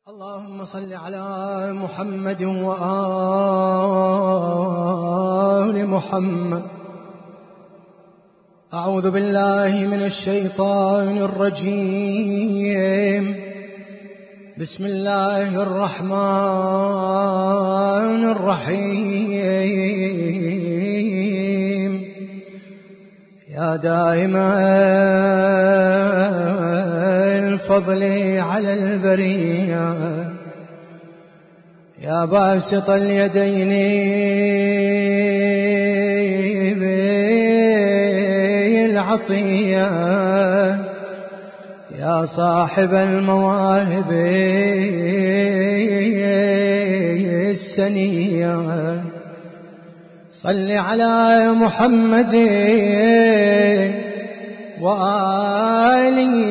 اللهم صل على محمد وآل محمد. أعوذ بالله من الشيطان الرجيم. بسم الله الرحمن الرحيم. يا دائم الفضل على البرية، يا باسط اليدين بالعطية، يا صاحب المواهب السنية، صل على محمد وآله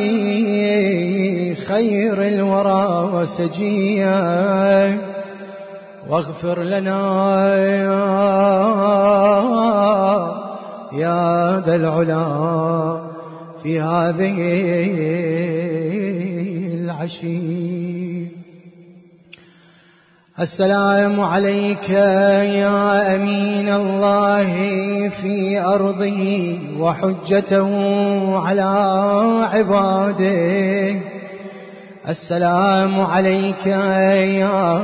خير الورى وسجيا، واغفر لنا يا ذا العلا في هذه العشي. السلام عليك يا أمين الله في أرضه وحجته على عباده. السلام عليك يا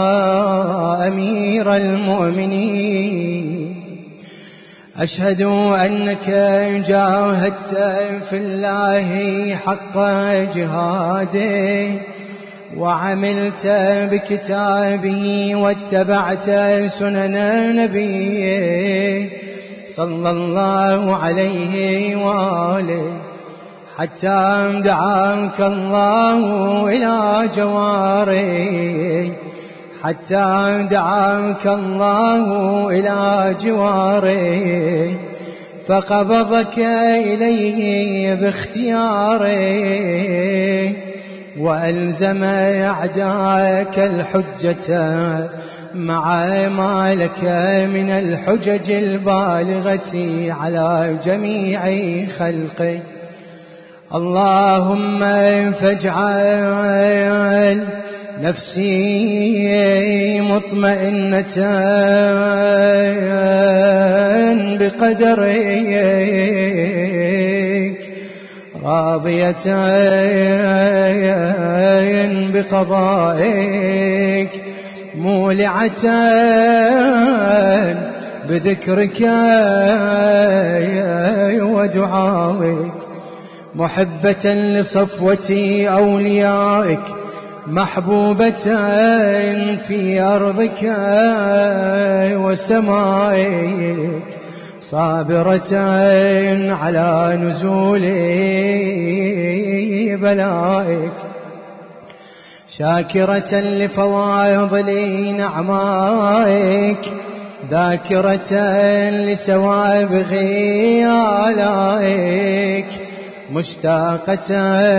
أمير المؤمنين. أشهد أنك جاهدت في الله حق جهاده، وعملت بكتابه واتبعت سنن نبيه صلى الله عليه وآله، حتى دعاك الله إلى جواره، حتى دعاك الله إلى جواره، فقبضك إليه باختياره، وألزم أعداءك الحجة مع ما لك من الحجج البالغة على جميع خلقه. اللهم فاجعل نفسي مطمئنة بقدرك، راضية بقضائك، مولعة بذكرك ودعائك، محبة لصفوة أوليائك، محبوبة في أرضك وسمائك، صابرة على نزول بلائك، شاكرة لفواضل نعمائك، ذاكرة لسوابغ آلائك، مشتاقة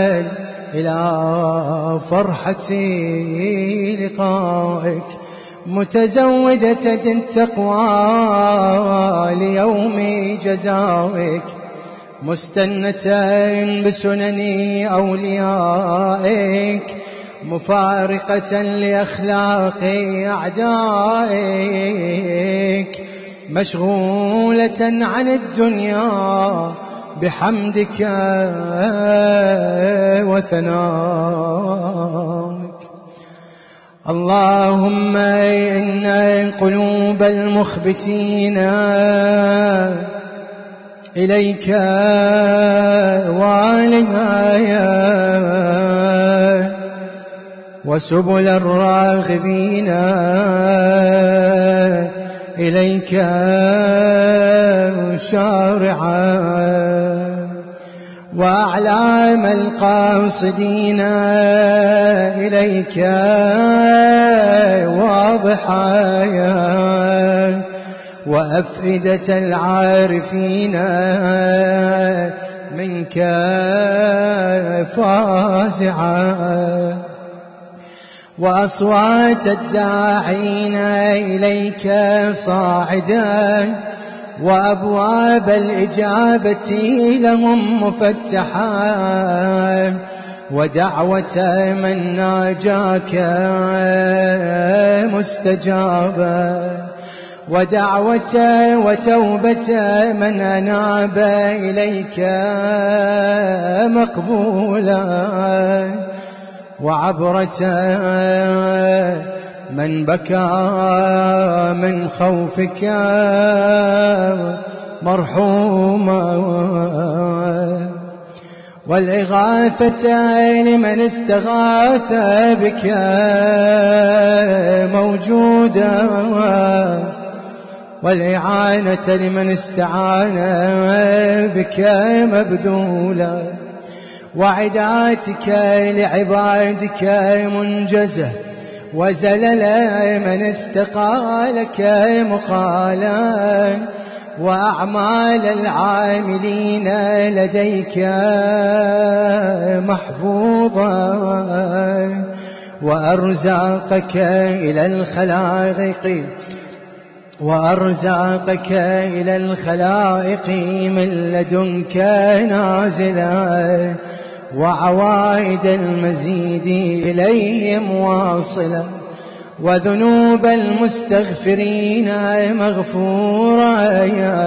إلى فرحة لقائك، متزودة التقوى ليوم جزائك، مستنة بسنن أوليائك، مفارقة لأخلاق أعدائك، مشغولة عن الدنيا بحمدك وثنائك. اللهم إن قلوب المخبتين إليك والهايا، وسبل الراغبين إليك شارعا، وأعلام القاصدين إليك واضحا، وأفئدة العارفين منك فازعا، وأصوات الداعين إليك صاعدا، وأبواب الإجابة لهم مفتحا، ودعوة من ناجاك مستجابة، ودعوة وتوبة من أناب إليك مقبولة، وعبرة من بكى من خوفك مرحوما، والإغاثة لمن استغاث بك موجودة، والإعانة لمن استعان بك مبذولة، وعداتك لعبادك منجزة، وزلل من استقالك مقالا، وأعمال العاملين لديك محفوظة، وأرزاقك إلى الخلائق من لدنك نازلة، وعوائد المزيد إليهم واصلة، وذنوب المستغفرين مغفورة،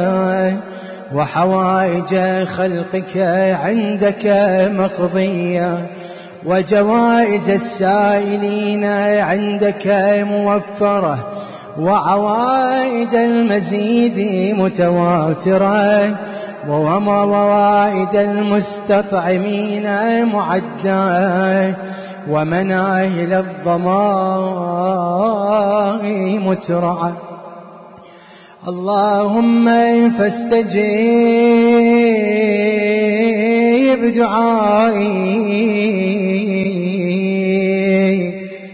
وحوائج خلقك عندك مقضية، وجوائز السائلين عندك موفرة، وعوائد المزيد متواترة، وموائد المستطعمين معدة، ومناهل الظماء مترعة. اللهم فاستجب دعائي،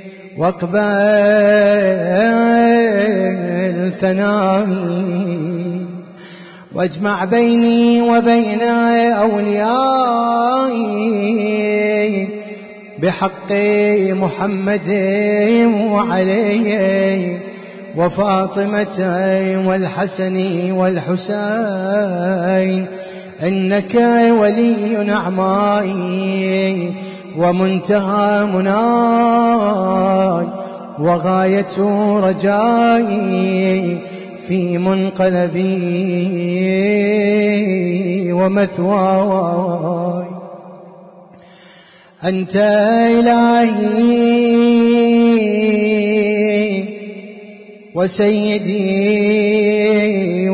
واقبل ثنائي، واجمع بيني وبين أوليائي بحق محمد وعلي وفاطمة والحسن والحسين، إنك ولي نعمائي ومنتهى مناي وغاية رجائي في منقلبي ومثواي. أنت إلهي وسيدي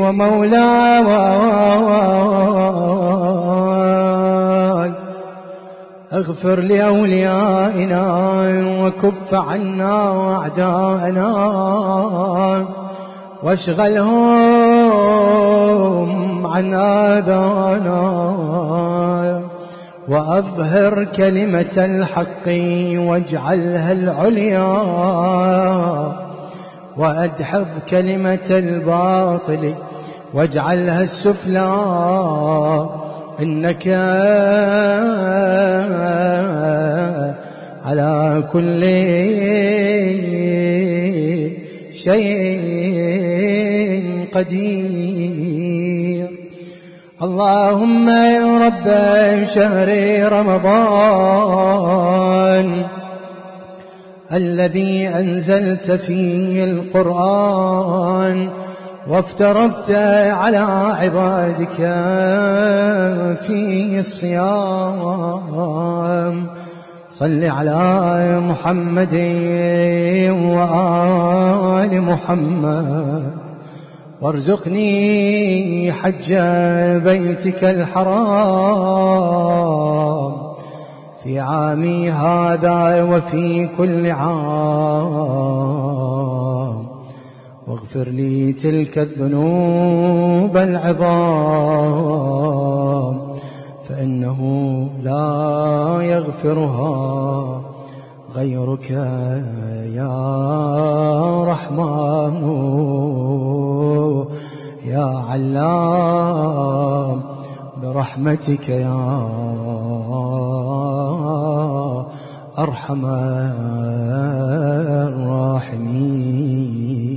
ومولاي، اغفر لأوليائنا وكف عنا أعداءنا، واشغلهم عن آذانا، وأظهر كلمة الحق واجعلها العليا، وأدحض كلمة الباطل واجعلها السفلى، إنك على كل شيء قدير. اللهم يا رب شهر رمضان الذي أنزلت فيه القرآن وافترضت على عبادك فيه الصيام، صل على محمد وآل محمد، وارزقني حج بيتك الحرام في عامي هذا وفي كل عام، واغفر لي تلك الذنوب العظام، فإنه لا يغفرها غيرك يا رحمن يا علام، برحمتك يا أرحم الراحمين.